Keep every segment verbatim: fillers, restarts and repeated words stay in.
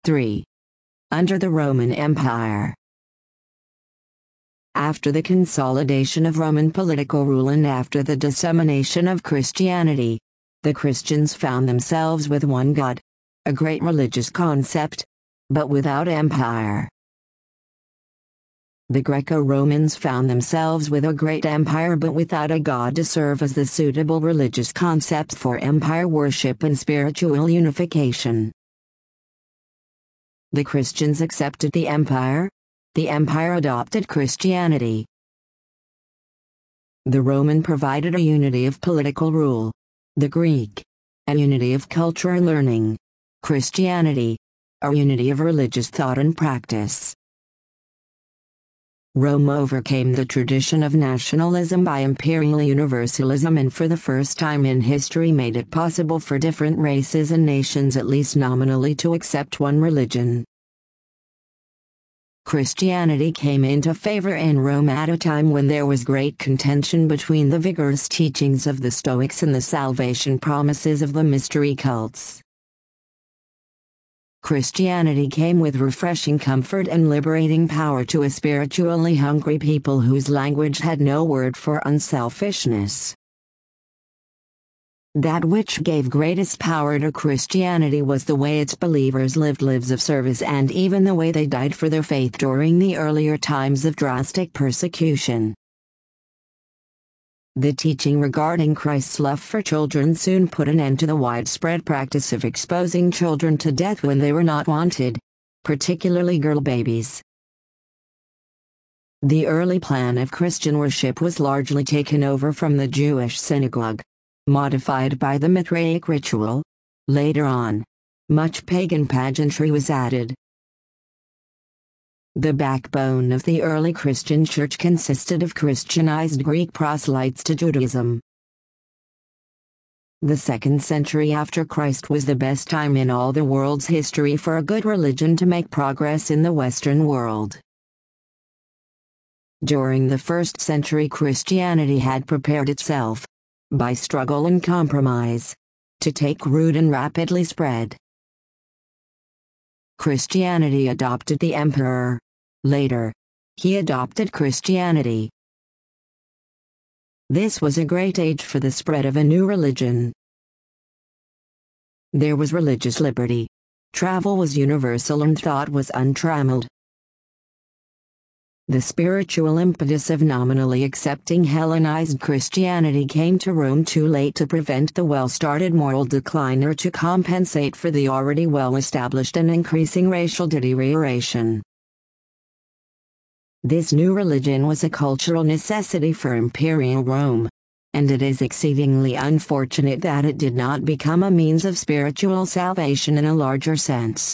three. Under the Roman Empire. After the consolidation of Roman political rule and after the dissemination of Christianity, the Christians found themselves with one God, a great religious concept, but without empire. The Greco-Romans found themselves with a great empire but without a god to serve as the suitable religious concept for empire worship and spiritual unification. The Christians accepted the empire. The empire adopted Christianity. The Roman provided a unity of political rule. The Greek, a unity of culture and learning. Christianity, a unity of religious thought and practice. Rome overcame the tradition of nationalism by imperial universalism and for the first time in history made it possible for different races and nations at least nominally to accept one religion. Christianity came into favor in Rome at a time when there was great contention between the vigorous teachings of the Stoics and the salvation promises of the mystery cults. Christianity came with refreshing comfort and liberating power to a spiritually hungry people whose language had no word for unselfishness. That which gave greatest power to Christianity was the way its believers lived lives of service and even the way they died for their faith during the earlier times of drastic persecution. The teaching regarding Christ's love for children soon put an end to the widespread practice of exposing children to death when they were not wanted, particularly girl babies. The early plan of Christian worship was largely taken over from the Jewish synagogue, modified by the Mithraic ritual. Later on, much pagan pageantry was added. The backbone of the early Christian church consisted of Christianized Greek proselytes to Judaism. The second century after Christ was the best time in all the world's history for a good religion to make progress in the Western world. During the first century, Christianity had prepared itself, by struggle and compromise, to take root and rapidly spread. Christianity adopted the emperor. Later, he adopted Christianity. This was a great age for the spread of a new religion. There was religious liberty. Travel was universal and thought was untrammeled. The spiritual impetus of nominally accepting Hellenized Christianity came to Rome too late to prevent the well-started moral decline or to compensate for the already well-established and increasing racial deterioration. This new religion was a cultural necessity for Imperial Rome, and it is exceedingly unfortunate that it did not become a means of spiritual salvation in a larger sense.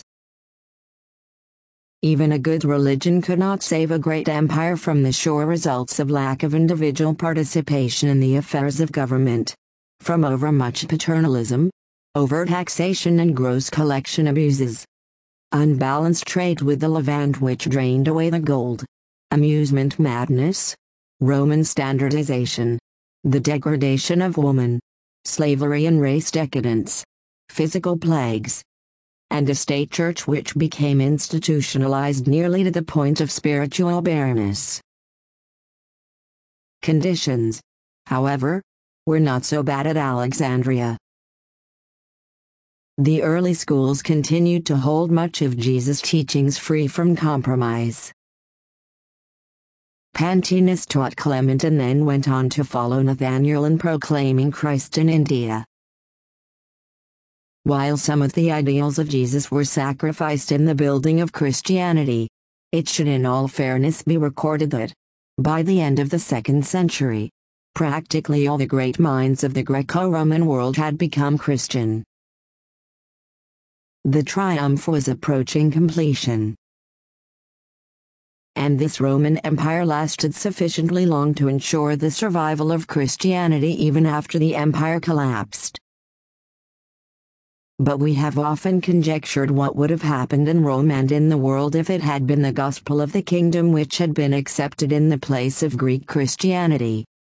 Even a good religion could not save a great empire from the sure results of lack of individual participation in the affairs of government, from overmuch paternalism, overtaxation and gross collection abuses, unbalanced trade with the Levant which drained away the gold, amusement madness, Roman standardization, the degradation of woman, slavery and race decadence, physical plagues, and a state church which became institutionalized nearly to the point of spiritual barrenness. Conditions, however, were not so bad at Alexandria. The early schools continued to hold much of Jesus' teachings free from compromise. Pantaenus taught Clement and then went on to follow Nathanael in proclaiming Christ in India. While some of the ideals of Jesus were sacrificed in the building of Christianity, it should in all fairness be recorded that, by the end of the second century, practically all the great minds of the Greco-Roman world had become Christian. The triumph was approaching completion. And this Roman Empire lasted sufficiently long to ensure the survival of Christianity even after the empire collapsed. But we have often conjectured what would have happened in Rome and in the world if it had been the gospel of the kingdom which had been accepted in the place of Greek Christianity.